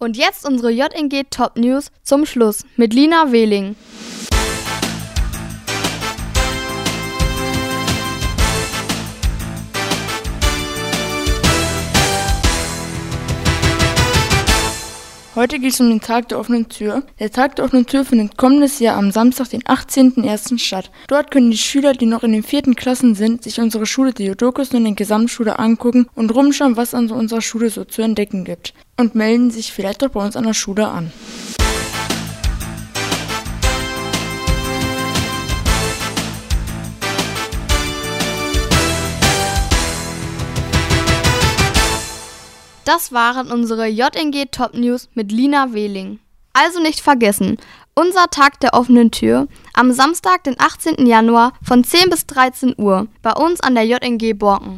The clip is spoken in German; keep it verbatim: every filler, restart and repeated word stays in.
Und jetzt unsere J N G Top News zum Schluss mit Lina Wehling. Heute geht es um den Tag der offenen Tür. Der Tag der offenen Tür findet kommendes Jahr am Samstag, den achtzehnten ersten statt. Dort können die Schüler, die noch in den vierten Klassen sind, sich unsere Schule Theodokos und die Gesamtschule angucken und rumschauen, was an unserer Schule so zu entdecken gibt. Und melden sich vielleicht auch bei uns an der Schule an. Das waren unsere J N G Top News mit Lina Wehling. Also nicht vergessen, unser Tag der offenen Tür am Samstag, den achtzehnten Januar von zehn bis dreizehn Uhr bei uns an der J N G Borken.